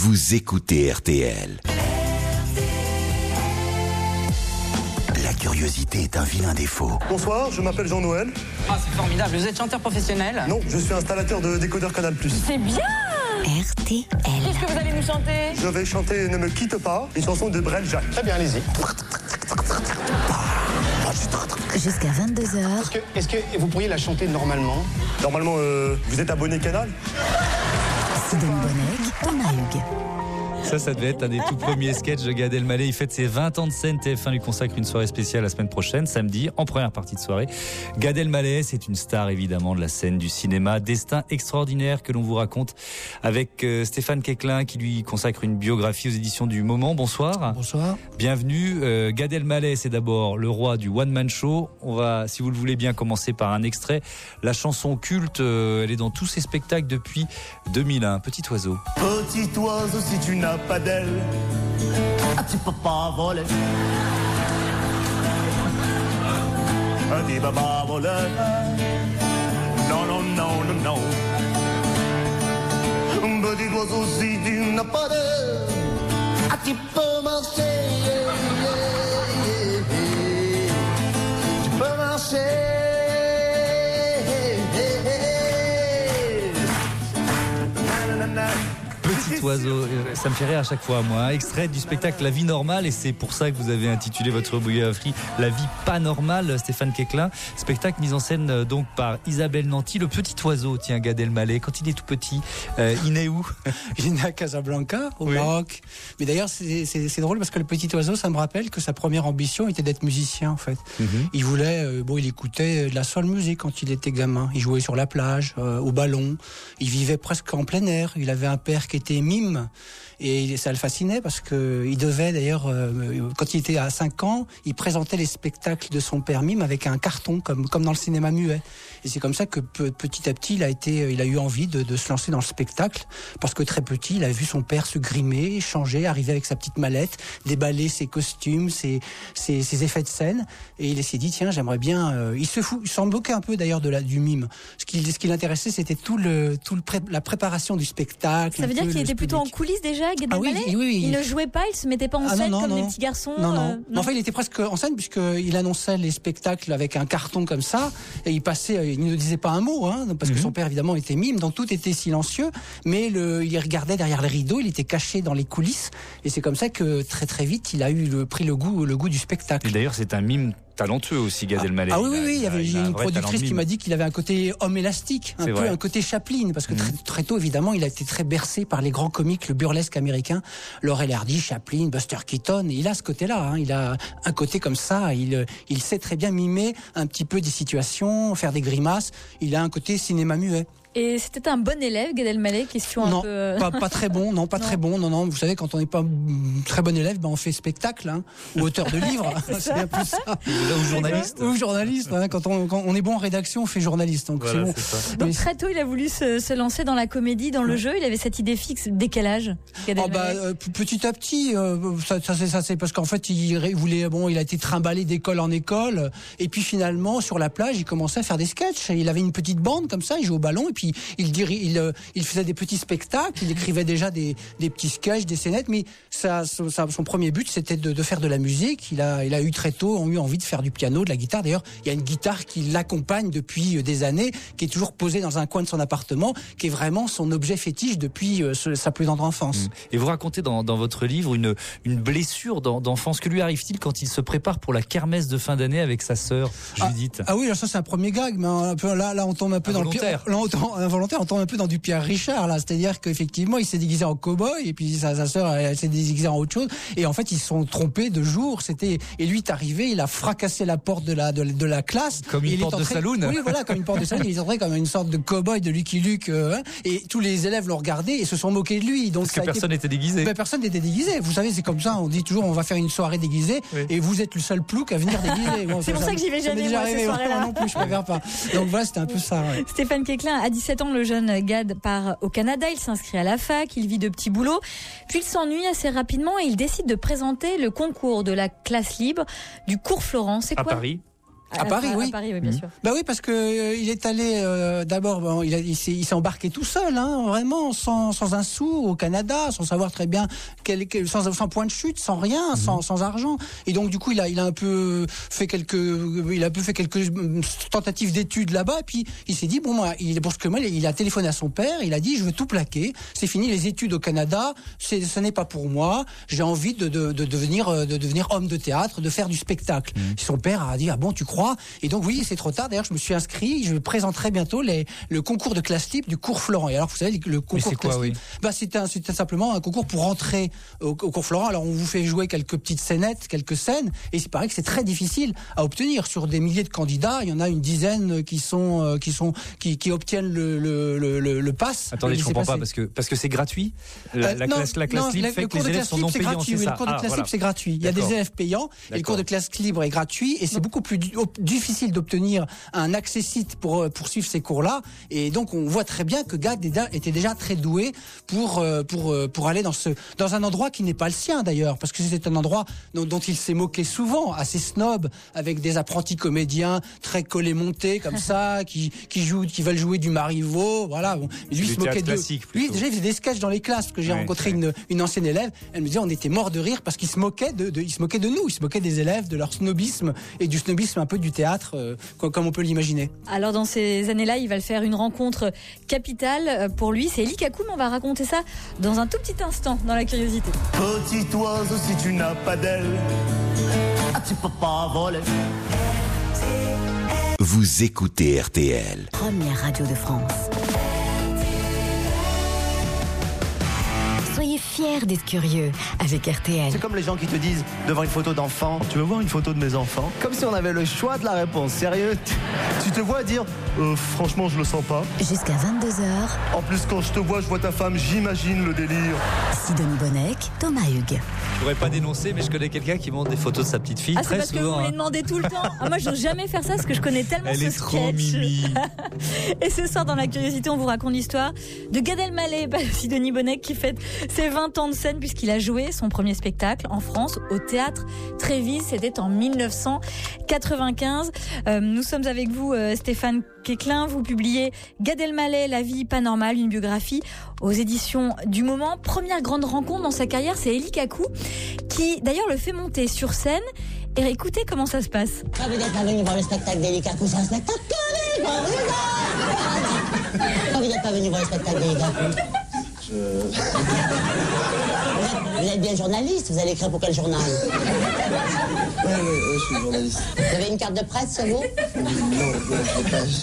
vous écoutez RTL. La curiosité est un vilain défaut. Bonsoir, je m'appelle Jean-Noël. Ah, c'est formidable. Vous êtes chanteur professionnel? Non, je suis installateur de décodeur Canal+. C'est bien. RTL. Qu'est-ce que vous allez nous chanter? Je vais chanter Ne me quitte pas, une chanson de Brel Jacques. Très bien, allez-y. Jusqu'à 22h. Est-ce que vous pourriez la chanter normalement? Normalement, vous êtes abonné Canal? Sidoine Bonnec, Thomas Hugues. Ça devait être un des tout premiers sketchs de Gad Elmaleh. Il fête ses 20 ans de scène. TF1 lui consacre une soirée spéciale la semaine prochaine, samedi, en première partie de soirée. Gad Elmaleh, c'est une star évidemment de la scène du cinéma. Destin extraordinaire que l'on vous raconte avec Stéphane Quéclin qui lui consacre une biographie aux éditions du Moment. Bonsoir. Bonsoir. Bienvenue. Gad Elmaleh, c'est d'abord le roi du one-man show. On va, si vous le voulez bien, commencer par un extrait. La chanson culte, elle est dans tous ses spectacles depuis 2001. Petit oiseau. Petit oiseau, si tu n'as pas d'aile, tu peux pas voler. Petit baba voleur. Non, non, non, non, non. Petit oiseau, si tu n'as pas d'aile, tu peux marcher. Tu peux marcher. Petit oiseau, ça me fait rire à chaque fois, moi. Extrait du spectacle La vie normale, et c'est pour ça que vous avez intitulé votre biographie La vie pas normale, Stéphane Quéclin. Spectacle mis en scène donc par Isabelle Nanty. Le petit oiseau, tiens, Gad Elmaleh, quand il est tout petit, il est où? Il est né à Casablanca, au Maroc. Mais d'ailleurs, c'est drôle parce que le petit oiseau, ça me rappelle que sa première ambition était d'être musicien, en fait. Il voulait, il écoutait de la soul music quand il était gamin. Il jouait sur la plage, au ballon. Il vivait presque en plein air. Il avait un père qui était mime. Et ça le fascinait parce que il devait d'ailleurs, quand il était à 5 ans, il présentait les spectacles de son père mime avec un carton comme dans le cinéma muet. Et c'est comme ça que petit à petit, il a eu envie de se lancer dans le spectacle parce que très petit, il a vu son père se grimer, changer, arriver avec sa petite mallette, déballer ses costumes, ses effets de scène. Et il s'est dit tiens, j'aimerais bien. Il s'en moquait un peu d'ailleurs du mime. Ce qui l'intéressait, c'était la préparation du spectacle. Ça veut dire qu'il était plutôt en coulisses déjà? Oui. Il ne jouait pas, il se mettait pas en scène comme les petits garçons. Non. Enfin, il était presque en scène puisqu'il annonçait les spectacles avec un carton comme ça et il passait, il ne disait pas un mot, parce que son père évidemment était mime, donc tout était silencieux. Mais il regardait derrière les rideaux, il était caché dans les coulisses et c'est comme ça que très très vite il a pris le goût du spectacle. Et d'ailleurs, c'est un mime talentueux aussi, Gad Elmaleh. Oui. Il y a une productrice qui m'a dit qu'il avait un côté homme élastique, un côté Chaplin, parce que très tôt, évidemment, il a été très bercé par les grands comiques, le burlesque américain, Laurel Hardy, Chaplin, Buster Keaton. Et il a ce côté-là, il a un côté comme ça. Il sait très bien mimer un petit peu des situations, faire des grimaces. Il a un côté cinéma muet. Et c'était un bon élève, Gad Elmaleh, question un peu... pas très bon, très bon. Non. Vous savez, quand on n'est pas très bon élève, on fait spectacle, ou auteur de livre. C'est un peu ça. Ou journaliste. Ou journaliste. Quand on est bon en rédaction, on fait journaliste. Donc voilà, c'est bon. Donc très tôt, il a voulu se lancer dans la comédie, dans le jeu. Il avait cette idée fixe. Dès quel âge, Gad Elmaleh? Petit à petit, ça c'est parce qu'en fait, il voulait, il a été trimballé d'école en école. Et puis finalement, sur la plage, il commençait à faire des sketchs. Il avait une petite bande comme ça, il jouait au ballon et puis il faisait des petits spectacles, il écrivait déjà des petits sketchs, des scénettes, mais son premier but c'était de faire de la musique. Il a eu très tôt envie de faire du piano, de la guitare. D'ailleurs, il y a une guitare qui l'accompagne depuis des années, qui est toujours posée dans un coin de son appartement, qui est vraiment son objet fétiche depuis sa plus tendre enfance. Et vous racontez dans votre livre une blessure d'enfance. Que lui arrive-t-il quand il se prépare pour la kermesse de fin d'année avec sa sœur Judith? Oui, ça c'est un premier gag, mais un peu, là on tombe un peu dans le pire. Involontaire, on tombe un peu dans du Pierre Richard là, c'est-à-dire qu'effectivement il s'est déguisé en cow-boy et puis sa sœur elle s'est déguisée en autre chose et en fait ils se sont trompés de jour. Et lui est arrivé, il a fracassé la porte de la classe comme une porte de saloon. Oui, voilà, comme une porte de saloon. Il est entré comme une sorte de cow-boy de Lucky Luke et tous les élèves l'ont regardé et se sont moqués de lui. Donc parce que personne n'était déguisé. Personne n'était déguisé. Vous savez, c'est comme ça. On dit toujours on va faire une soirée déguisée et vous êtes le seul plouc à venir déguisé. C'est pour ça que j'y vais jamais moi cette soirée-là. Non plus, je préfère pas. Donc voilà, c'était un peu ça. Stéphane Quéclin, à 17 ans, le jeune Gad part au Canada, il s'inscrit à la fac, il vit de petits boulots, puis il s'ennuie assez rapidement et il décide de présenter le concours de la classe libre du cours Florent. C'est quoi? À Paris. À Paris, oui. À Paris, oui, bien sûr. Bah oui, parce que il est allé d'abord, il s'est embarqué tout seul, hein, vraiment, sans un sou au Canada, sans savoir très bien sans point de chute, sans rien, sans argent. Et donc du coup, il a un peu fait quelques tentatives d'études là-bas. Et puis il s'est dit brusquement, il a téléphoné à son père. Il a dit je veux tout plaquer. C'est fini les études au Canada. Ce n'est pas pour moi. J'ai envie de devenir homme de théâtre, de faire du spectacle. Son père a dit ah bon, tu crois? Et donc oui, c'est trop tard. D'ailleurs, je me suis inscrit. Je présenterai bientôt le concours de classe libre du cours Florent. Et alors vous savez le concours de classe libre, c'était simplement un concours pour rentrer au cours Florent. Alors on vous fait jouer quelques petites scénettes, quelques scènes, et il paraît que c'est très difficile à obtenir. Sur des milliers de candidats, il y en a une dizaine qui obtiennent le pass. Attendez, je comprends pas parce que c'est gratuit. La classe libre fait que les élèves sont non payants. Le cours de classe libre c'est gratuit. Il y a des élèves payants et le cours de classe libre est gratuit et c'est beaucoup plus difficile d'obtenir un accès-site pour suivre ces cours-là. Et donc on voit très bien que Gad était déjà très doué pour aller dans un endroit qui n'est pas le sien d'ailleurs, parce que c'est un endroit dont il s'est moqué souvent, assez snob, avec des apprentis comédiens très collés-montés comme ça, qui veulent jouer du Marivaux, voilà. Bon. Lui, il se moquait de. Lui, déjà, il faisait des sketchs dans les classes, parce que j'ai rencontré une ancienne élève. Elle me disait, on était morts de rire parce qu'il se moquait de nous, il se moquait des élèves, de leur snobisme et du snobisme un peu du théâtre, comme on peut l'imaginer. Alors dans ces années-là, il va le faire une rencontre capitale pour lui. C'est Élie Kakou, mais on va raconter ça dans un tout petit instant dans La Curiosité. Petit oiseau, si tu n'as pas d'aile, tu peux pas voler. Vous écoutez RTL. Première radio de France. Soyez fiers d'être curieux avec RTL. C'est comme les gens qui te disent devant une photo d'enfant, tu veux voir une photo de mes enfants? Comme si on avait le choix de la réponse. Sérieux? Tu te vois dire franchement je le sens pas. Jusqu'à 22h. En plus quand je te vois, je vois ta femme, j'imagine le délire. Sidonie Bonnec, Thomas Hugues. Je pourrais pas dénoncer, mais je connais quelqu'un qui montre des photos de sa petite fille c'est très parce souvent. Que vous me les demandez tout le temps. Moi, je n'ose jamais faire ça parce que je connais tellement Elle ce est sketch. trop mimi. Et ce soir, dans La Curiosité, on vous raconte l'histoire de Gad Elmaleh, Sidonie Bonnec, qui fête ses 20 ans de scène puisqu'il a joué son premier spectacle en France au théâtre Trévise. C'était en 1995. Nous sommes avec vous, Stéphane Quéclin. Vous publiez Gad Elmaleh, La vie pas normale, une biographie aux éditions du Moment. Première grande rencontre dans sa carrière, c'est Élie Kakou qui d'ailleurs le fait monter sur scène. Et écoutez comment ça se passe. Vous n'êtes pas venu voir le spectacle d'Élie Kakou, c'est un spectacle comique. Vous n'êtes pas venu voir le spectacle d'Élie Kakou. Vous êtes bien journaliste, vous allez écrire pour quel journal? Oui, je suis journaliste. Vous avez une carte de presse sur vous? Non, je n'ai pas.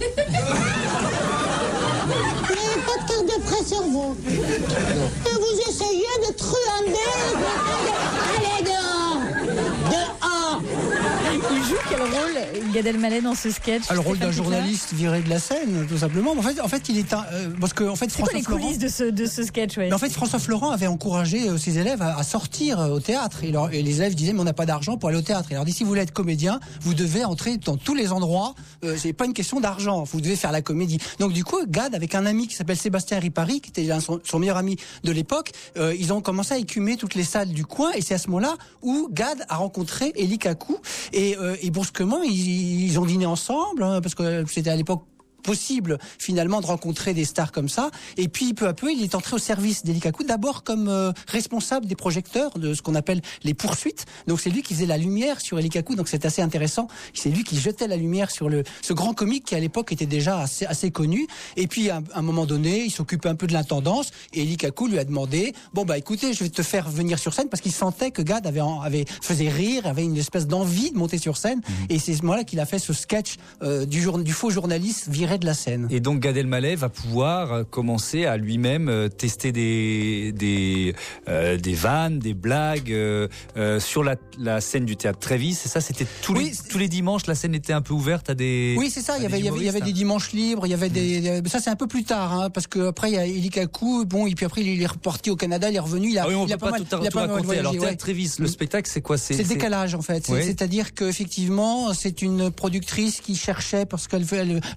Vous n'avez pas de carte de presse sur vous? Non. Et vous essayez de truander? Allez dehors! Dehors! Il joue quel rôle, Gad Elmaleh, dans ce sketch? Le rôle d'un journaliste viré de la scène, tout simplement. En fait, il est parce que en fait, c'est quoi les coulisses de ce sketch? En fait, François Florent avait encouragé ses élèves à sortir au théâtre. Et les élèves disaient mais on n'a pas d'argent pour aller au théâtre. Et alors dit si vous voulez être comédien, vous devez entrer dans tous les endroits. C'est pas une question d'argent. Vous devez faire la comédie. Donc du coup, Gad, avec un ami qui s'appelle Sébastien Ripari, qui était son meilleur ami de l'époque, ils ont commencé à écumer toutes les salles du coin. Et c'est à ce moment-là où Gad a rencontré Élie Kakou. Et brusquement, ils ont dîné ensemble, hein, parce que c'était à l'époque possible finalement de rencontrer des stars comme ça. Et puis peu à peu, il est entré au service d'Élie Kakou, d'abord comme responsable des projecteurs de ce qu'on appelle les poursuites. Donc c'est lui qui faisait la lumière sur Élie Kakou, donc c'est assez intéressant. C'est lui qui jetait la lumière sur ce grand comique qui à l'époque était déjà assez connu. Et puis à un moment donné, il s'occupait un peu de l'intendance et Élie Kakou lui a demandé écoutez, je vais te faire venir sur scène, parce qu'il sentait que Gad faisait rire, avait une espèce d'envie de monter sur scène. Et c'est ce moment-là qu'il a fait ce sketch du faux journaliste viré de la scène. Et donc Gad Elmaleh va pouvoir commencer à lui-même tester des vannes, des blagues sur la scène du théâtre Trévise. C'est ça, c'était tous les dimanches, la scène était un peu ouverte à des. Oui, c'est ça. Il y avait des dimanches libres. Il y avait ça, c'est un peu plus tard, hein, parce que après il y a Élie Kakou. Et puis après il est reparti au Canada, il est revenu. On peut pas tout raconter. Alors théâtre Trévise, le spectacle, c'est quoi? C'est le décalage en fait. C'est-à-dire qu'effectivement, c'est une productrice qui cherchait parce qu'elle organisait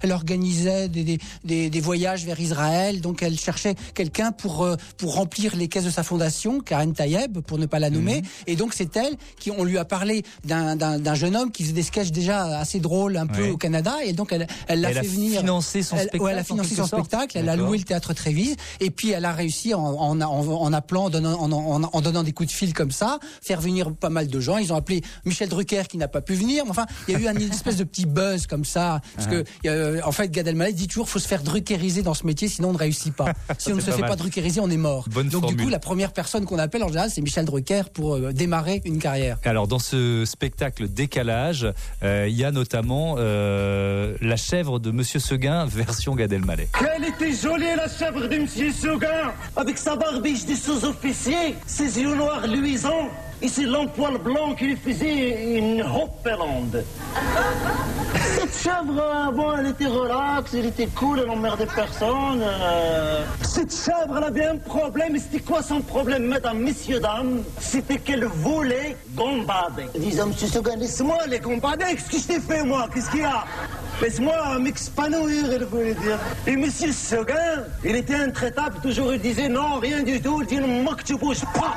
organisait des voyages vers Israël. Donc elle cherchait quelqu'un pour remplir les caisses de sa fondation, Karen Tayeb, pour ne pas la nommer. Et donc c'est elle on lui a parlé d'un jeune homme qui faisait des sketchs déjà assez drôles un peu au Canada. Et donc elle l'a fait venir. Financé son spectacle, elle a financé son spectacle. Elle a loué le théâtre Trévise. Et puis elle a réussi en appelant, en donnant des coups de fil comme ça, faire venir pas mal de gens. Ils ont appelé Michel Drucker qui n'a pas pu venir. Enfin, il y a eu une espèce de petit buzz comme ça. Parce que, en fait, Gad Elmaleh dit toujours, faut se faire druckeriser dans ce métier, sinon on ne réussit pas. Si on ne se fait pas druckeriser, on est mort. Donc formule. Du coup, la première personne qu'on appelle en général, c'est Michel Drucker pour démarrer une carrière. Alors, dans ce spectacle Décalage, il y a notamment la chèvre de Monsieur Seguin, version Gad Elmaleh. Quelle était jolie la chèvre de Monsieur Seguin, avec sa barbiche de sous-officier, ses yeux noirs luisants et ses longs poils blancs qui lui faisaient une hopperlande. Cette chèvre, bon, elle était relax, elle était cool, elle n'emmerdait personne. Cette chèvre, elle avait un problème, et c'était quoi son problème, mesdames, messieurs, dames? C'était qu'elle voulait gambader. Elle disait, monsieur Seguin, laisse-moi les gambader, qu'est-ce que je t'ai fait, moi? Qu'est-ce qu'il y a? Laisse-moi m'expanouir, elle voulait dire. Et monsieur Seguin, il était intraitable, toujours il disait, non, rien du tout, il dit, moi que tu bouges pas.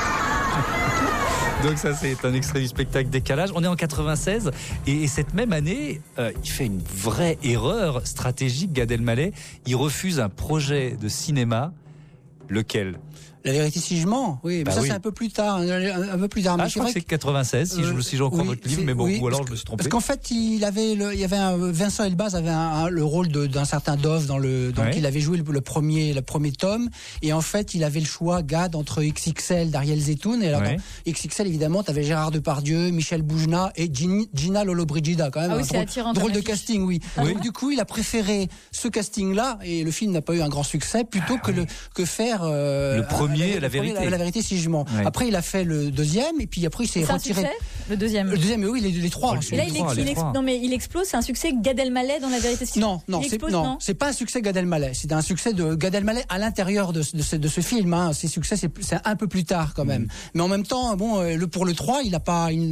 Donc ça, c'est un extrait du spectacle Décalage. On est en 96 et cette même année, il fait une vraie erreur stratégique, Gad Elmaleh. Il refuse un projet de cinéma. Lequel ? La vérité si je mens, oui, mais ça c'est un peu plus tard, un peu plus tard. Je crois que c'est 96, si j'en crois votre livre, mais bon, ou alors je me suis trompé. Parce qu'en fait, Vincent Elbaz avait le rôle d'un certain Dove donc il avait joué le premier tome, et en fait, il avait le choix, Gad, entre XXL d'Ariel Zetoun, et alors dans XXL, évidemment, t'avais Gérard Depardieu, Michel Boujna et Gina Lollobrigida, quand même. Drôle de casting, oui. Donc, du coup, il a préféré ce casting-là, et le film n'a pas eu un grand succès, plutôt que faire le premier. La vérité si je mens. Après il a fait le deuxième et puis après il s'est retiré. Le deuxième, oui, les trois. Et là il explose, c'est un succès Gad Elmaleh dans La vérité si je mens. Non, c'est pas un succès Gad Elmaleh, c'est un succès de Gad Elmaleh à l'intérieur de ce film. Ces succès c'est un peu plus tard quand même. Mais en même temps, bon, pour le 3, il n'a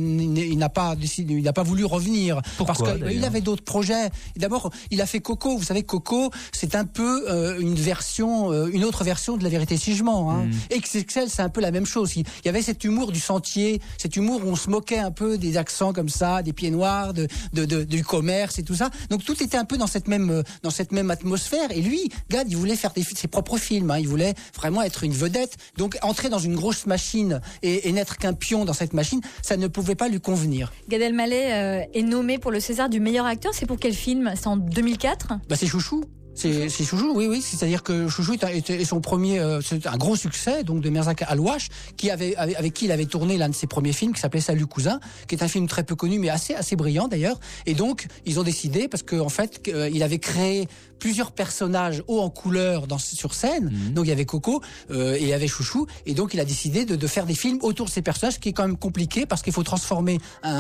pas voulu revenir. Pourquoi, parce qu'il avait d'autres projets. D'abord, il a fait Coco. Vous savez, Coco, c'est un peu une autre version de La vérité si je mens. XXL, c'est un peu la même chose. Il y avait cet humour du sentier, cet humour où on se moquait un peu des accents comme ça, des pieds noirs, du commerce et tout ça. Donc tout était un peu dans cette même atmosphère. Et lui, Gad, il voulait faire ses propres films. Il voulait vraiment être une vedette. Donc entrer dans une grosse machine et n'être qu'un pion dans cette machine, ça ne pouvait pas lui convenir. Gad Elmaleh est nommé pour le César du meilleur acteur. C'est pour quel film ? C'est en 2004 ? C'est Chouchou. C'est Chouchou, oui. C'est-à-dire que Chouchou est son premier, c'est un gros succès, donc de Merzak Alouache, avec qui il avait tourné l'un de ses premiers films qui s'appelait Salut Cousin, qui est un film très peu connu, mais assez brillant d'ailleurs. Et donc, ils ont décidé, parce qu'en fait, il avait créé plusieurs personnages hauts en couleur sur scène. Donc il y avait Coco et il y avait Chouchou. Et donc il a décidé de faire des films autour de ces personnages, ce qui est quand même compliqué parce qu'il faut transformer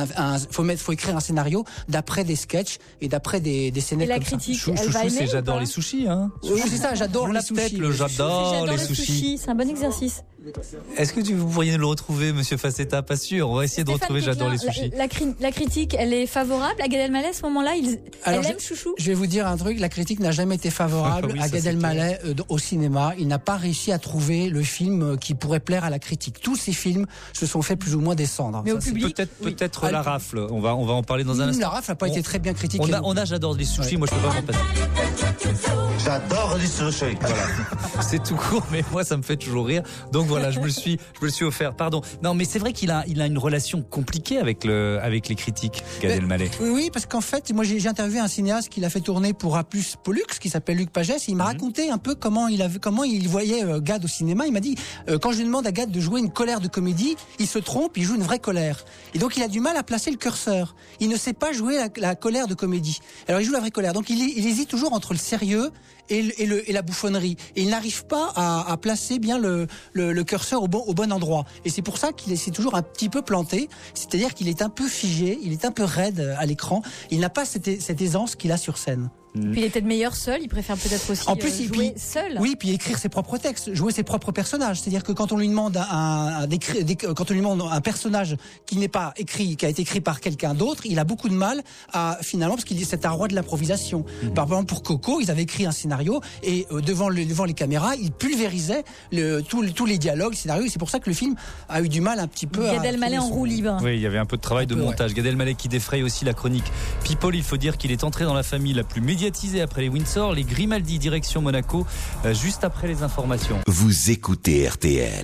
faut écrire un scénario d'après des sketchs et d'après des scénettes comme ça. Et la critique, elle va aimer, j'adore les sushis, hein. Oui, c'est ça, j'adore les sushis. J'adore les sushis. C'est un bon exercice. Est-ce que vous pourriez le retrouver, Monsieur Facetta? Pas sûr. On va essayer de retrouver J'adore les sushis. La critique, elle est favorable à Gad Elmaleh à ce moment-là. Elle aime Chouchou. Je vais vous dire un truc. La critique n'a jamais été favorable à Gad Elmaleh au cinéma. Il n'a pas réussi à trouver le film qui pourrait plaire à la critique. Tous ces films se sont fait plus ou moins descendre. Mais au public, peut-être La Rafle. On va en parler dans un instant. La Rafle n'a pas été très bien critiquée. On a J'adore les sushis. Moi, je peux pas m'en passer. J'adore les sushis. Voilà. C'est tout court, mais moi, ça me fait toujours rire. Donc voilà, je me le suis offert. Pardon. Non, mais c'est vrai qu'il a une relation compliquée avec les critiques, Gad Elmaleh. Oui, parce qu'en fait, moi, j'ai interviewé un cinéaste qui l'a fait tourner pour A+ Pollux, qui s'appelle Luc Pagès. Et il m'a raconté un peu comment il voyait Gad au cinéma. Il m'a dit, quand je lui demande à Gad de jouer une colère de comédie, il se trompe, il joue une vraie colère. Et donc, il a du mal à placer le curseur. Il ne sait pas jouer la colère de comédie. Alors, il joue la vraie colère. Donc, il hésite toujours entre le sérieux et la bouffonnerie. Et il n'arrive pas à placer bien le curseur au bon endroit. Et c'est pour ça qu'il s'est toujours un petit peu planté. C'est-à-dire qu'il est un peu figé, il est un peu raide à l'écran. Il n'a pas cette aisance qu'il a sur scène. Puis il est peut-être meilleur seul, il préfère peut-être aussi jouer seul. Oui, puis écrire ses propres textes, jouer ses propres personnages. C'est-à-dire que quand on lui demande quand on lui demande un personnage qui n'est pas écrit, qui a été écrit par quelqu'un d'autre, il a beaucoup de mal à finalement, parce c'est un roi de l'improvisation. Par exemple, pour Coco, ils avaient écrit un scénario et devant les caméras, ils pulvérisaient tous les dialogues, les scénarios. Et c'est pour ça que le film a eu du mal un petit peu Gad Elmaleh en roue libre. Oui, il y avait un peu de travail de montage. Gad Elmaleh qui défraye aussi la chronique People. Il faut dire qu'il est entré dans la famille la plus médiatisée après les Windsor, les Grimaldi direction Monaco, juste après les informations. Vous écoutez RTL.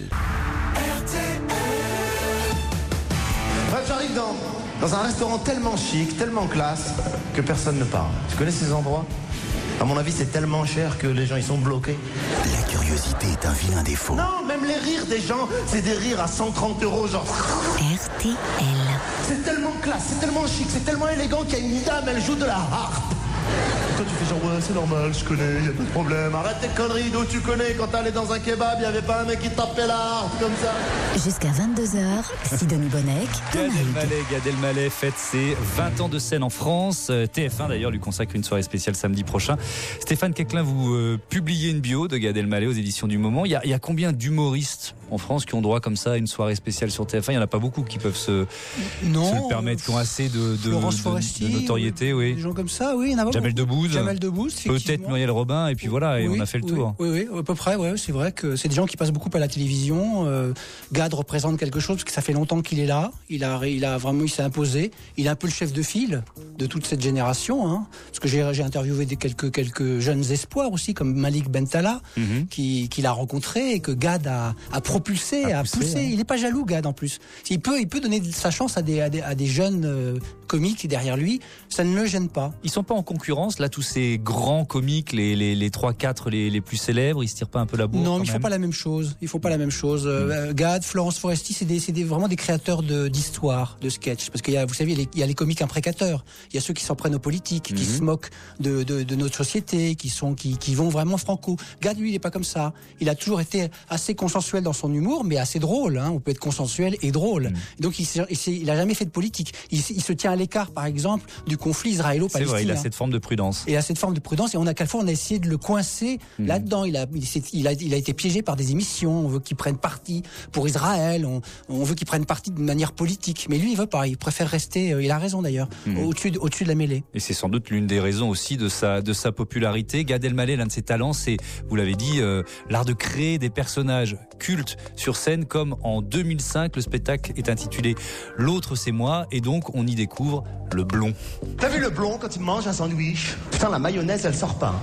Bref, j'arrive dans un restaurant tellement chic, tellement classe, que personne ne parle. Tu connais ces endroits ? À mon avis, c'est tellement cher que les gens ils sont bloqués. La curiosité est un vilain défaut. Non, même les rires des gens, c'est des rires à 130 €, genre. RTL. C'est tellement classe, c'est tellement chic, c'est tellement élégant qu'il y a une dame, elle joue de la harpe. Toi tu fais genre ouais c'est normal, je connais, y a pas de problème. Arrête tes conneries, d'où tu connais. Quand t'allais dans un kebab, y avait pas un mec qui tapait la harpe comme ça. Jusqu'à 22h, Sidonie Bonnec, Gad Elmaleh fête ses 20 ans de scène en France. TF1 d'ailleurs lui consacre une soirée spéciale samedi prochain. Stéphane Quéclin, vous publiez une bio de Gad Elmaleh aux éditions du Moment. Il y a combien d'humoristes en France qui ont droit comme ça à une soirée spéciale sur TF1 ? Il n'y en a pas beaucoup qui peuvent se le permettre, qui ont assez de notoriété. Oui. Des gens comme ça, oui, il y en a Jamel Debbouze, peut-être Muriel Robin, et puis voilà, et on a fait le tour. Oui, à peu près, c'est vrai que c'est des gens qui passent beaucoup à la télévision. Gad représente quelque chose, parce que ça fait longtemps qu'il est là, il s'est imposé, il est un peu le chef de file de toute cette génération, hein. Parce que j'ai interviewé quelques jeunes espoirs aussi, comme Malik Bentala, qu'il a rencontré, et que Gad a propulsé, a poussé. Il n'est pas jaloux, Gad, en plus. Il peut donner sa chance à des jeunes comiques derrière lui, ça ne le gêne pas. Ils sont pas en concurrence, là, tous ces grands comiques, les 3-4 les plus célèbres, ils se tirent pas un peu la bourre? Non, mais ils font pas la même chose. Gad, Florence Foresti, c'est vraiment des créateurs d'histoires, de sketch. Parce qu'il y a, vous savez, il y a les comiques imprécateurs. Il y a ceux qui s'en prennent aux politiques, qui se moquent de notre société, qui vont vraiment franco. Gad, lui, il est pas comme ça. Il a toujours été assez consensuel dans son humour, mais assez drôle, hein. On peut être consensuel et drôle. Donc, il a jamais fait de politique. Il se tient à l'écart, par exemple, du conflit israélo-palestinien. C'est vrai, il a cette forme de prudence. Et on a essayé de le coincer là-dedans. Il a été piégé par des émissions. On veut qu'il prenne parti pour Israël. On veut qu'il prenne parti de manière politique. Mais lui, il veut pas. Il préfère rester. Il a raison d'ailleurs. Au-dessus de la mêlée. Et c'est sans doute l'une des raisons aussi de sa popularité. Gad Elmaleh, l'un de ses talents, c'est, vous l'avez dit, l'art de créer des personnages cultes sur scène, comme en 2005. Le spectacle est intitulé L'autre c'est moi, et donc on y découvre le blond. T'as vu le blond quand il mange un sandwich? Putain, la mayonnaise, elle sort pas.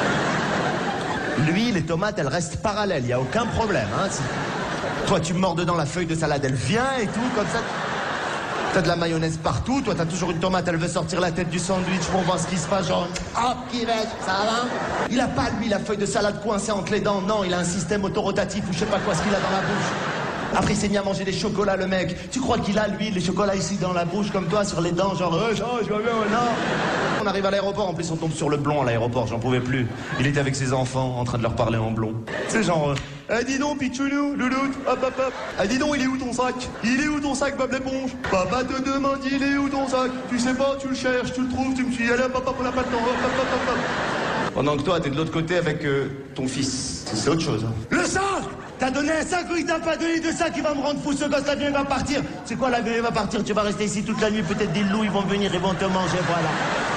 Lui, les tomates, elles restent parallèles, y a aucun problème. Hein. Toi, tu mords dedans la feuille de salade, elle vient et tout, comme ça. T'as de la mayonnaise partout, toi, t'as toujours une tomate, elle veut sortir la tête du sandwich pour voir ce qui se passe, genre, hop, qui va, ça va? Il a pas, lui, la feuille de salade coincée entre les dents, non, il a un système autorotatif ou je sais pas quoi, ce qu'il a dans la bouche. Après, il s'est mis à manger des chocolats, le mec. Tu crois qu'il a, lui, les chocolats ici dans la bouche, comme toi, sur les dents, genre, je vais bien, non. On arrive à l'aéroport, en plus, on tombe sur le blond à l'aéroport, j'en pouvais plus. Il était avec ses enfants, en train de leur parler en blond. C'est genre, dis donc, Pichounou, louloute, hop, hop, hop. Dis donc, il est où ton sac? Il est où ton sac, Bob l'éponge? Papa te demande, il est où ton sac? Tu sais pas, tu le cherches, tu le trouves, tu me suis allé, hop, hop, on n'a pas le temps, hop, hop, hop, hop. Pendant que toi, t'es de l'autre côté avec ton fils. C'est autre chose. Hein. Le sac! T'as donné un sac ou il t'a pas donné de sac? Il va me rendre fou, ce gosse, l'avion, il va partir. C'est quoi, l'avion, il va partir? Tu vas rester ici toute la nuit, peut-être des loups, ils vont venir, ils vont te manger, voilà.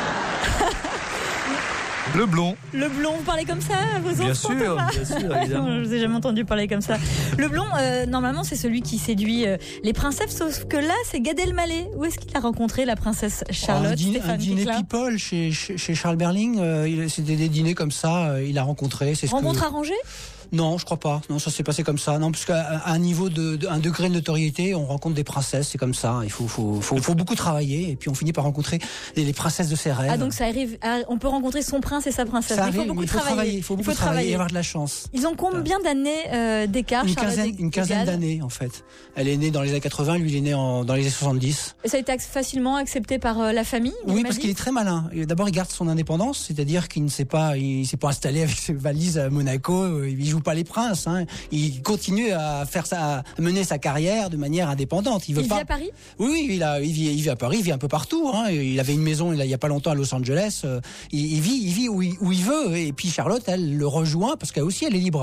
Le blond. Le blond, vous parlez comme ça à vos bien enfants? Sûr, évidemment. Je vous ai jamais entendu parler comme ça. Le blond, normalement, c'est celui qui séduit les princesses, sauf que là, c'est Gad Elmaleh. Où est-ce qu'il a rencontré la princesse Charlotte? Un dîner people chez Charles Berling. C'était des dîners comme ça. Il a rencontré. Rencontre arrangée? Non, je crois pas. Non, ça s'est passé comme ça. Non, parce qu'à un niveau un degré de notoriété, on rencontre des princesses, c'est comme ça. Il faut beaucoup travailler, et puis on finit par rencontrer les princesses de ses rêves. Ah, donc ça arrive. On peut rencontrer son prince et sa princesse. Ça arrive, il faut beaucoup travailler et avoir de la chance. Ils ont combien d'années d'écart? Une quinzaine d'années, en fait. Elle est née dans les années 80, lui il est né dans les années 70. Et ça a été facilement accepté par la famille? Oui, parce qu'il est très malin. D'abord, il garde son indépendance, c'est-à-dire qu'il ne s'est pas installé avec ses valises à Monaco. Il joue joue pas les princes. Hein. Il continue à mener sa carrière de manière indépendante. Il vit à Paris ? Oui, il vit à Paris, il vit un peu partout. Hein. Il avait une maison il y a pas longtemps à Los Angeles. Il vit où il veut. Et puis Charlotte, elle le rejoint parce qu'elle aussi, elle est libre.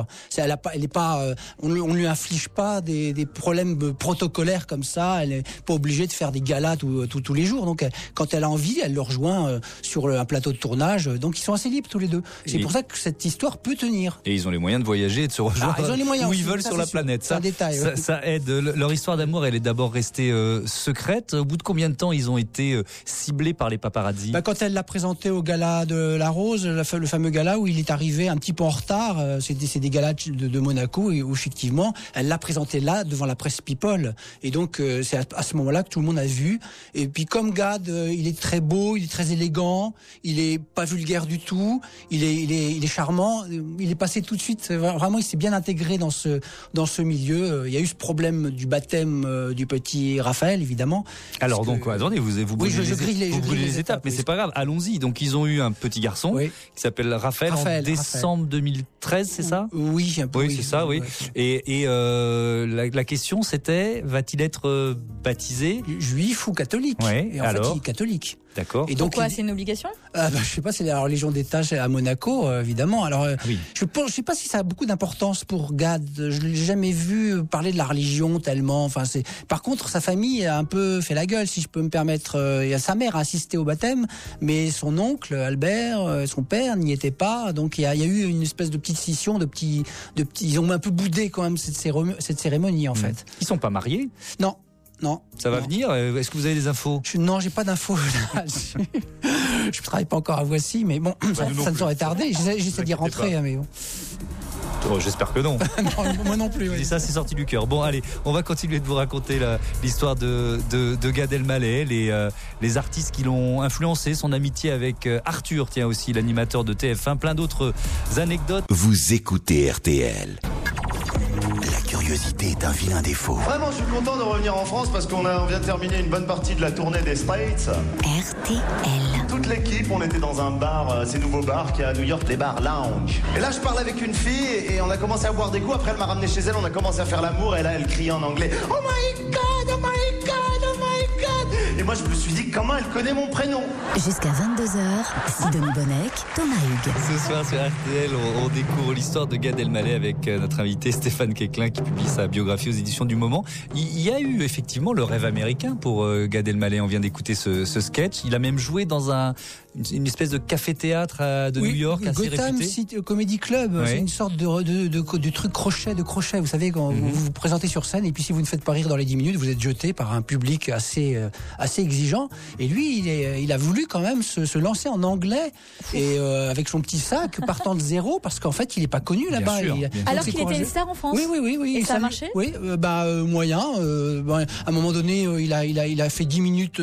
On lui inflige pas des problèmes protocolaires comme ça. Elle est pas obligée de faire des galas tous les jours. Donc, quand elle a envie, elle le rejoint sur un plateau de tournage. Donc, ils sont assez libres tous les deux. C'est pour ça que cette histoire peut tenir. Et ils ont les moyens de voyager et de se rejoindre où ils veulent sur la planète. C'est un détail. Ça aide. Leur histoire d'amour, elle est d'abord restée secrète. Au bout de combien de temps ils ont été ciblés par les paparazzi ? Quand elle l'a présenté au gala de la Rose, le fameux gala où il est arrivé un petit peu en retard, c'est des galas de Monaco où effectivement elle l'a présenté là devant la presse People. Et donc c'est à ce moment-là que tout le monde a vu. Et puis comme Gad, il est très beau, il est très élégant, il est pas vulgaire du tout, il est charmant, il est passé tout de suite. Vraiment, il s'est bien intégré dans ce milieu. Il y a eu ce problème du baptême du petit Raphaël, évidemment. Alors donc, attendez, vous brûlez les étapes, mais oui. c'est pas grave. Allons-y. Donc ils ont eu un petit garçon qui s'appelle Raphaël en décembre 2013, c'est ça ? Oui, un peu. Oui, c'est ça, oui. Et la question c'était, va-t-il être baptisé juif ou catholique ? Et en fait, il est catholique. D'accord. Et donc, pourquoi c'est une obligation ? Je sais pas, c'est la religion d'État à Monaco, évidemment. Alors, je sais pas si ça a beaucoup d'importance pour Gad. Je l'ai jamais vu parler de la religion tellement. Enfin, par contre, sa famille a un peu fait la gueule, si je peux me permettre. Sa mère a assisté au baptême, mais son oncle Albert, son père, n'y était pas. Donc, il y a eu une espèce de petite scission, ils ont un peu boudé quand même cette cérémonie, en fait. Ils sont pas mariés ? Non. Ça va venir ? Est-ce que vous avez des infos ? Non, j'ai pas d'infos. Je travaille pas encore à Voici, mais bon, ça ne saurait tarder. J'essaie d'y rentrer, mais bon. Oh, j'espère que non. Non, moi non plus. Et ça, c'est sorti du cœur. Bon, allez, on va continuer de vous raconter l'histoire de Gad Elmaleh, les artistes qui l'ont influencé, son amitié avec Arthur, tiens aussi, l'animateur de TF1, plein d'autres anecdotes. Vous écoutez RTL. La curiosité est un vilain défaut. Vraiment, je suis content de revenir en France parce qu'on vient de terminer une bonne partie de la tournée des Straits. RTL. Toute l'équipe, on était dans un bar, ces nouveaux bars qu'il y a à New York, les bars lounge. Et là, je parlais avec une fille et on a commencé à boire des coups. Après, elle m'a ramené chez elle, on a commencé à faire l'amour et là, elle criait en anglais « Oh my God, oh my God, oh my God !» Et moi, je me suis dit, comment elle connaît mon prénom ? Jusqu'à 22h, Sidonie Bonnec, Thomas Hugues. Ce soir sur RTL, on découvre l'histoire de Gad Elmaleh avec notre invité Stéphane Quéclin qui publie sa biographie aux éditions du Moment. Il y a eu effectivement le rêve américain pour Gad Elmaleh. On vient d'écouter ce sketch. Il a même joué dans une espèce de café-théâtre de New York assez Gotham réputé. City Comedy Club, c'est une sorte de truc crochet. Vous savez, quand vous vous présentez sur scène et puis si vous ne faites pas rire dans les 10 minutes, vous êtes jeté par un public assez exigeant. Et lui, il a voulu quand même se lancer en anglais et avec son petit sac, partant de zéro, parce qu'en fait, il n'est pas connu là-bas. Alors qu'il était une star en France. Oui. Et ça a marché ? Oui, moyen. À un moment donné, il a fait 10 minutes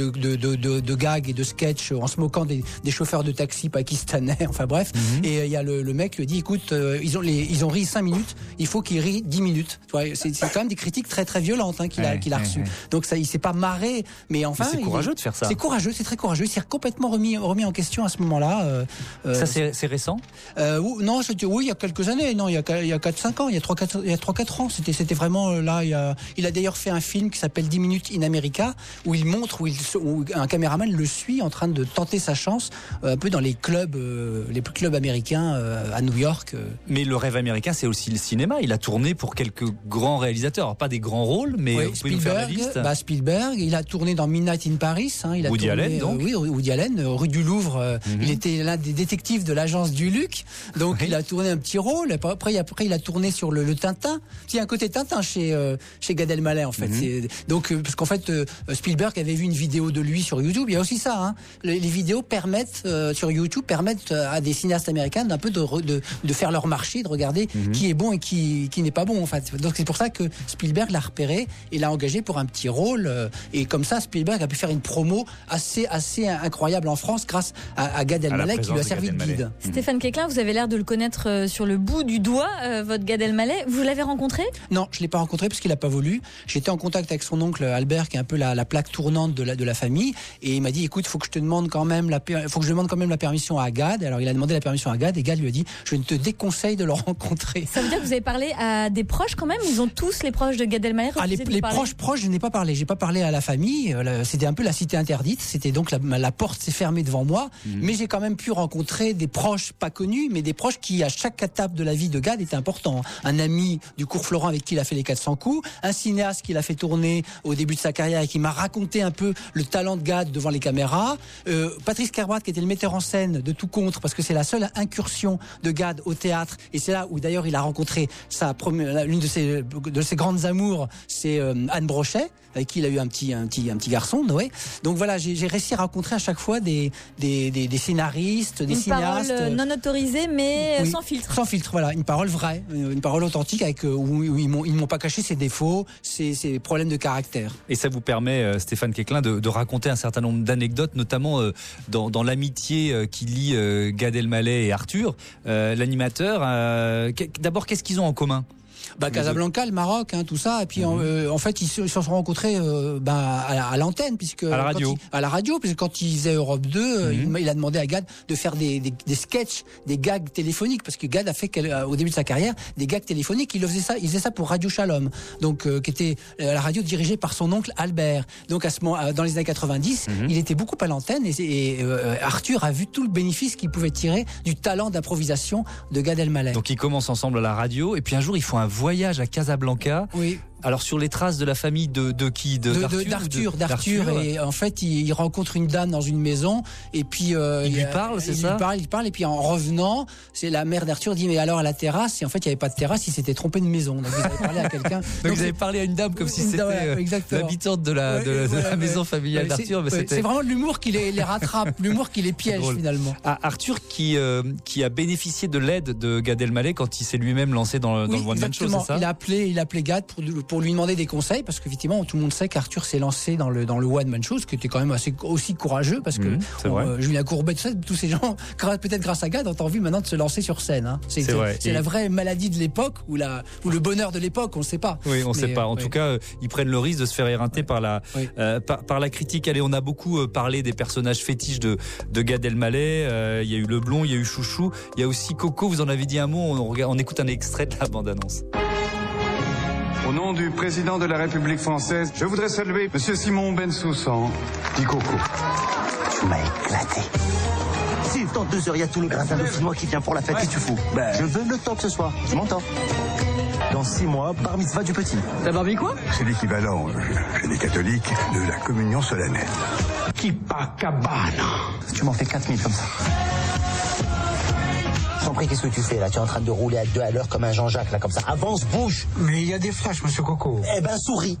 de gags et de sketch en se moquant des chauffeurs de taxi pakistanais. Enfin bref. Et il y a le mec lui dit, écoute, ils ont ri 5 minutes, il faut qu'ils rient 10 minutes. C'est quand même des critiques très très violentes qu'il a reçues. Donc ça, il s'est pas marré, mais enfin. Mais c'est courageux de faire ça. C'est courageux, c'est très courageux. Il s'est complètement remis en question à ce moment-là. Ça c'est récent ? Non, il y a quelques années. Non, il y a 4-5 ans. Il y a 3-4 ans. C'était vraiment là. Il a d'ailleurs fait un film qui s'appelle 10 minutes in America où il montre où un caméraman le suit en train de tenter sa chance un peu dans les clubs américains à New York. Mais le rêve américain, c'est aussi le cinéma. Il a tourné pour quelques grands réalisateurs. Alors, pas des grands rôles, mais vous pouvez nous faire la liste. Spielberg, il a tourné dans Midnight in Paris. Il a Woody Allen, donc. Oui, Woody Allen, rue du Louvre. Il était l'un des détectives de l'agence du Luc. Donc, il a tourné un petit rôle. Après, il a tourné sur le Tintin. Il y a un côté Tintin chez Gad Elmaleh, en fait. Donc, parce qu'en fait, Spielberg avait vu une vidéo de lui sur YouTube. Il y a aussi ça. Les vidéos sur YouTube permettent à des cinéastes américains d'un peu de faire leur marché, de regarder qui est bon et qui n'est pas bon, en fait. Donc, c'est pour ça que Spielberg l'a repéré et l'a engagé pour un petit rôle. Et comme ça, Spielberg a pu faire une promo assez incroyable en France grâce à Gad Elmaleh qui lui a servi de guide. Stéphane Quéclin, vous avez l'air de le connaître sur le bout du doigt, votre Gad Elmaleh. Vous l'avez rencontré ? Non, je l'ai pas rencontré parce qu'il a pas voulu. J'étais en contact avec son oncle Albert, qui est un peu la plaque tournante de la famille, et il m'a dit, écoute, faut que je te demande quand même faut que je demande quand même la permission à Gad. Alors il a demandé la permission à Gad et Gad lui a dit je ne te déconseille de le rencontrer. Ça veut dire que vous avez parlé à des proches quand même? Ils ont tous, les proches de Gad Elmaleh, les proches, je n'ai pas parlé. J'ai pas parlé à la famille. C'était un peu la cité interdite. C'était donc la porte s'est fermée devant moi. Mais j'ai quand même pu rencontrer des proches pas connus, mais des proches qui, à chaque étape de la vie de Gad, étaient importants. Un ami du cours Florent avec qui il a fait les 400 coups, un cinéaste qu'il a fait tourner au début de sa carrière et qui m'a raconté un peu le talent de Gad devant les caméras. Patrice Kerbrat, qui était le metteur en scène de Tout contre, parce que c'est la seule incursion de Gad au théâtre. Et c'est là où d'ailleurs il a rencontré l'une de ses grandes amours, c'est Anne Brochet, avec qui il a eu un petit garçon, Noé. Donc voilà, j'ai réussi à rencontrer à chaque fois des scénaristes, des cinéastes. Une parole non autorisée, mais oui, sans filtre. Sans filtre, voilà, une parole vraie, une parole authentique, avec où ils ne m'ont pas caché ses défauts, ses problèmes de caractère. Et ça vous permet, Stéphane Quéclin, de raconter un certain nombre d'anecdotes, notamment dans l'amitié qui lie Gad Elmaleh et Arthur, l'animateur. D'abord, qu'est-ce qu'ils ont en commun ? Casablanca, le Maroc, tout ça. Et puis en fait, ils se sont rencontrés à l'antenne, puisque à la radio, puisque quand ils faisaient Europe 2, il a demandé à Gad de faire des sketchs, des gags téléphoniques, parce que Gad a fait au début de sa carrière des gags téléphoniques. Il faisait ça pour Radio Shalom, donc qui était la radio dirigée par son oncle Albert. Donc dans les années 90, il était beaucoup à l'antenne et Arthur a vu tout le bénéfice qu'il pouvait tirer du talent d'improvisation de Gad Elmaleh. Donc ils commencent ensemble à la radio, et puis un jour ils font un voyage à Casablanca. Oui. Alors sur les traces de la famille de qui, d'Arthur, et en fait il rencontre une dame dans une maison et puis il lui parle, c'est ça ? Il parle et puis en revenant, c'est la mère d'Arthur dit mais alors à la terrasse, et en fait il n'y avait pas de terrasse, il s'était trompé de maison. Donc vous avez parlé à quelqu'un. Donc vous avez parlé à une dame comme si c'était l'habitante de la maison familiale d'Arthur. C'est vraiment l'humour qui les rattrape, l'humour qui les piège finalement. Arthur qui a bénéficié de l'aide de Gad Elmaleh quand il s'est lui-même lancé dans le One Man Show, c'est ça ? Il a appelé Gad pour lui demander des conseils, parce qu'effectivement tout le monde sait qu'Arthur s'est lancé dans le One Man Show, ce qui était quand même aussi courageux, parce que Julien Courbet, tous ces gens, peut-être grâce à Gad, ont envie maintenant de se lancer sur scène. C'est la vraie maladie de l'époque ou le bonheur de l'époque, on ne sait pas. Oui, on ne sait pas. En tout cas, ils prennent le risque de se faire éreinter par la critique. Allez, on a beaucoup parlé des personnages fétiches de Gad Elmaleh. Il y a eu le blond, il y a eu Chouchou, il y a aussi Coco. Vous en avez dit un mot. On écoute un extrait de la bande-annonce. Au nom du président de la République française, je voudrais saluer Monsieur Simon Bensoussan, dit Coco. Tu m'as éclaté. Si dans 2 heures, il y a tout le gratin de Chinois qui vient pour la fête, qu'est-ce que tu fous ? Je veux le top ce soir, tu m'entends ? Dans 6 mois, bar mitzvah du petit. La barbie quoi ? C'est l'équivalent, chez les catholiques, de la communion solennelle. Kippa Cabana. Tu m'en fais 4000 comme ça. Je t'en prie, qu'est-ce que tu fais là ? Tu es en train de rouler à 2 à l'heure comme un Jean-Jacques là, comme ça. Avance, bouge. Mais il y a des flashs, monsieur Coco. Eh ben, souris.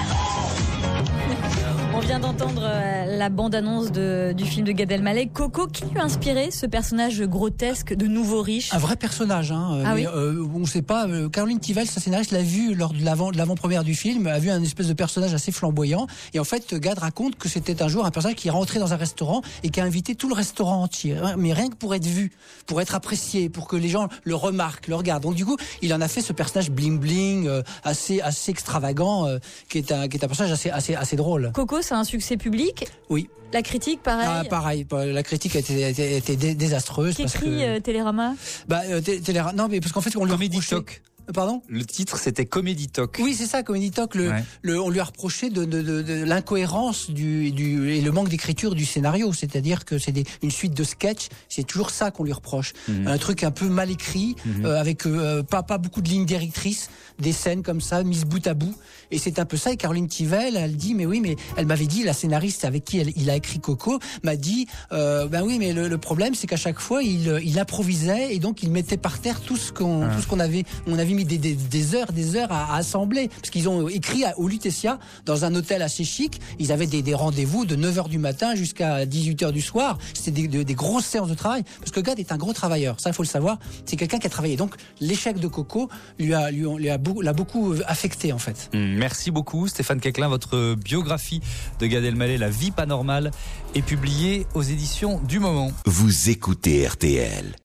On vient d'entendre la bande-annonce du film de Gad Elmaleh. Coco, qui lui a inspiré ce personnage grotesque de nouveau riche ? Un vrai personnage, oui. On ne sait pas. Caroline Tivel, sa scénariste, l'a vu lors de l'avant-première du film, a vu un espèce de personnage assez flamboyant. Et en fait, Gad raconte que c'était un jour un personnage qui est rentré dans un restaurant et qui a invité tout le restaurant entier. Mais rien que pour être vu, pour être apprécié, pour que les gens le remarquent, le regardent. Donc du coup, il en a fait ce personnage bling-bling, assez extravagant, qui est un personnage assez drôle. Coco, c'est un succès public. Oui. La critique, pareil. Pareil. La critique a été désastreuse. Qu'écrit Télérama ? Télérama. Non, mais parce qu'en fait, on lui reprochait. Pardon ? Le titre, c'était Comedy Talk. Oui, c'est ça, Comedy Talk. On lui a reproché de l'incohérence et le manque d'écriture du scénario. C'est-à-dire que c'est une suite de sketchs. C'est toujours ça qu'on lui reproche. Un truc un peu mal écrit, avec pas beaucoup de lignes directrices, des scènes comme ça, mises bout à bout. Et c'est un peu ça. Et Caroline Tivel, elle dit, mais oui, mais elle m'avait dit, la scénariste avec qui il a écrit Coco, m'a dit, ben oui, mais le problème, c'est qu'à chaque fois, il improvisait et donc il mettait par terre tout ce qu'on avait. On avait mis des heures à assembler, parce qu'ils ont écrit au Lutetia, dans un hôtel assez chic. Ils avaient des rendez-vous de 9h du matin jusqu'à 18h du soir. C'était des grosses séances de travail, parce que Gad est un gros travailleur, ça il faut le savoir. C'est quelqu'un qui a travaillé. Donc l'échec de Coco l'a beaucoup affecté en fait. Merci beaucoup Stéphane Quéclin. Votre biographie de Gad Elmaleh, La vie pas normale, est publiée aux éditions du Moment. Vous écoutez RTL.